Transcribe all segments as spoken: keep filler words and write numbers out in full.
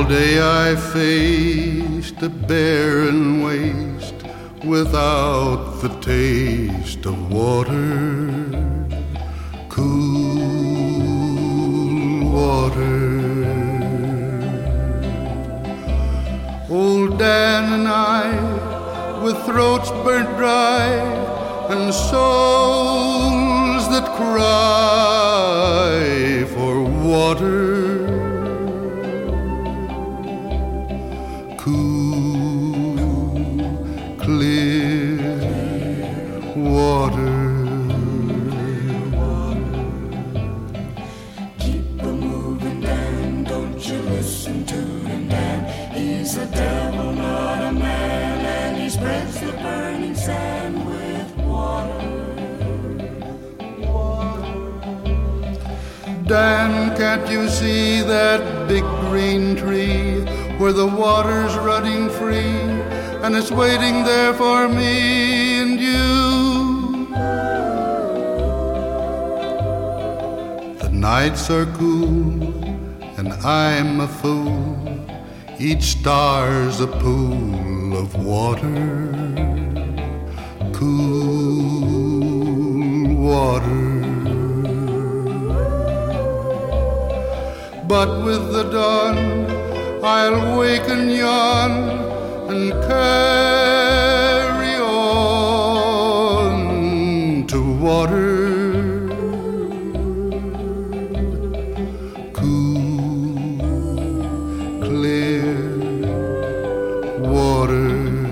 day I faced a barren waste without the taste of water, cool water. Old Dan and I, with throats burnt dry and souls that cry for water, clear water. Keep a moving, Dan, don't you listen to him, Dan. He's a devil, not a man, and he spreads the burning sand with water. Dan, can't you see that big green tree where the water's running free? And it's waiting there for me and you. The nights are cool and I'm a fool. Each star's a pool of water, cool water. But with the dawn I'll wake and yawn and carry on to water, cool, clear water.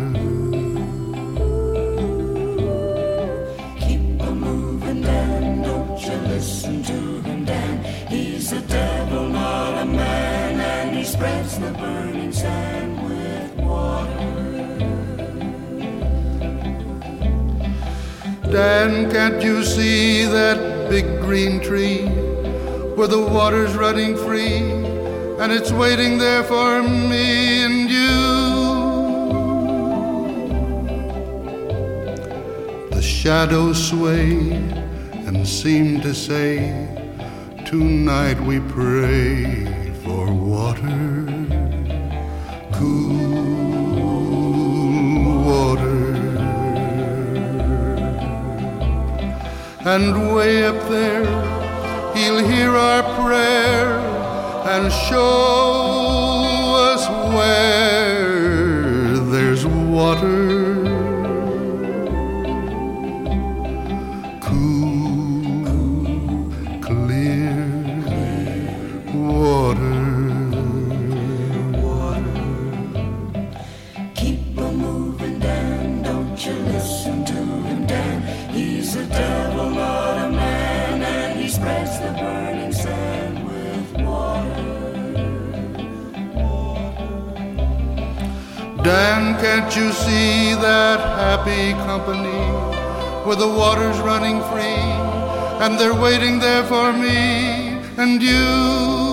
Keep a moving, Dan, don't you listen to him, Dan. He's a devil, not a man, and he spreads the burning sand with water. Dan, can't you see that big green tree where the water's running free and it's waiting there for me and you? The shadows sway and seem to say, tonight we pray for water, cool water. And way up there, he'll hear our prayer and show us where there's water, cool, clear water. Keep a moving, Dan, don't you listen to him, Dan. He's a devil, not a man, and he spreads the burning sand with water. Dan, can't you see that happy company where the water's running free and they're waiting there for me and you?